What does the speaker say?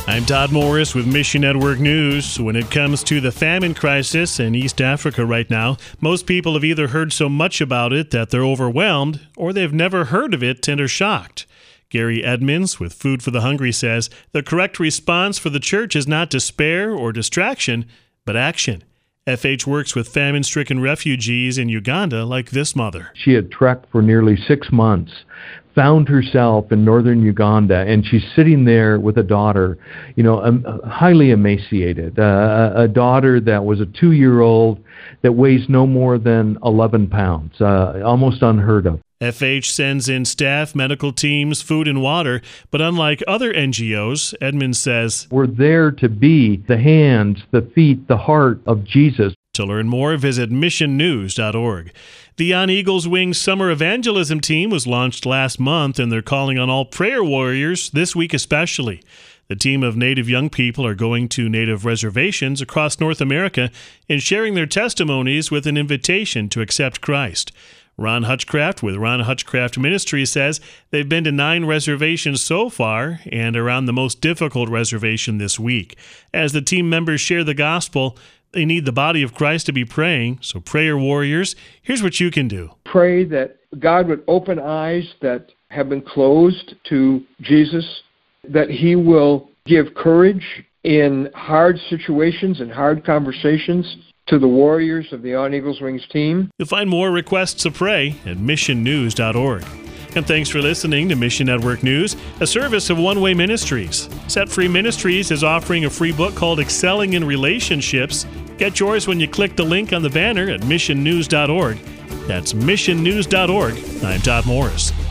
I'm Todd Morris with Mission Network News. When it comes to the famine crisis in East Africa right now, most people have either heard so much about it that they're overwhelmed, or they've never heard of it and are shocked. Gary Edmonds with Food for the Hungry says the correct response for the church is not despair or distraction, but action. FH works with famine-stricken refugees in Uganda like this mother. She had trekked for nearly 6 months, found herself in northern Uganda, and she's sitting there with a daughter, highly emaciated, a daughter that was a 2-year-old that weighs no more than 11 pounds, almost unheard of. FH sends in staff, medical teams, food and water, but unlike other NGOs, Edmonds says, we're there to be the hands, the feet, the heart of Jesus. To learn more, visit missionnews.org. The On Eagles Wings Summer Evangelism Team was launched last month, and they're calling on all prayer warriors this week especially. The team of Native young people are going to Native reservations across North America and sharing their testimonies with an invitation to accept Christ. Ron Hutchcraft with Ron Hutchcraft Ministries says they've been to 9 reservations so far and are on the most difficult reservation this week. As the team members share the gospel, they need the body of Christ to be praying. So prayer warriors, here's what you can do. Pray that God would open eyes that have been closed to Jesus, that He will give courage in hard situations and hard conversations to the warriors of the On Eagles Wings team. You'll find more requests to pray at missionnews.org. And thanks for listening to Mission Network News, a service of One Way Ministries. Set Free Ministries is offering a free book called Excelling in Relationships. Get yours when you click the link on the banner at missionnews.org. That's missionnews.org. I'm Todd Morris.